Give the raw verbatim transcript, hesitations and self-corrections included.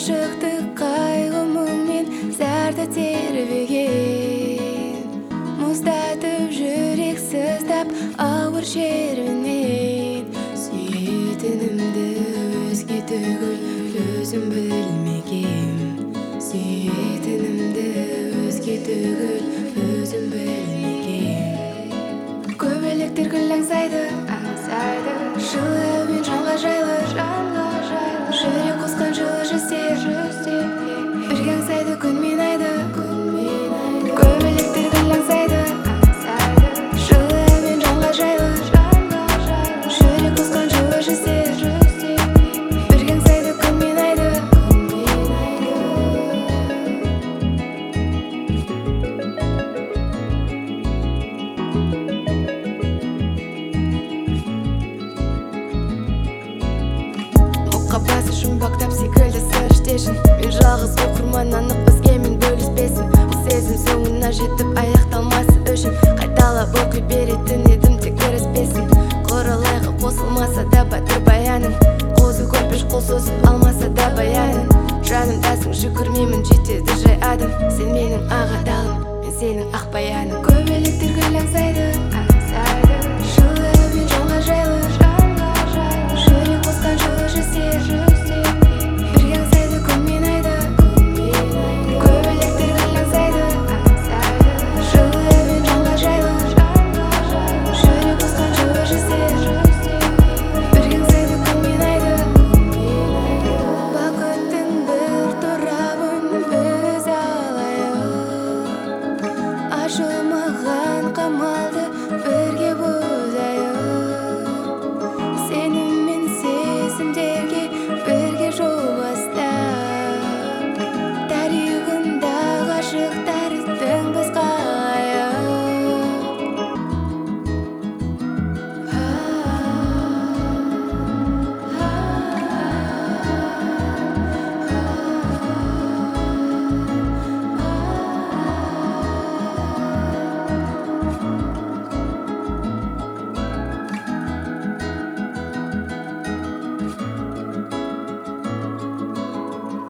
Ашықтық қайғы мұңмен зарды тербеген, мұздатып жүрек сыздап ауыр шерінен. Сүйетінімді өзге түгіл өзім білмеген, сүйетінімді өзге түгіл өзім білмеген. Көбелектер гүл аңсайды, жылы әуен жанға жайлы, жүрек қосқан жылы жүздер, бірге аңсайды күн мен айды. Көбелектер гүл аңсайды, жылы әуен жанға жайлы, жүрек қосқан жылы жүздер, бірге аңсайды күн мен айды. Қабасы жұмбақтап секілді сыр іштешін, мен жалғыз оқырман анық өзгемен бөліспесін. Бұл сезім соңына жетіп аяқталмасы үшін қайталап оқи беретін едім тек кіріспесін. Құралайға қосылмаса да батыр баяның, қозы көрпеш қол созып алмаса да баяның. Жанымдасың жүгірмеймін жетеді жай адым, сен менің ақ адалым, мен сенің ақ баяның. Көбелектер гүл аңсайды, жылы әуен жанға жайлы.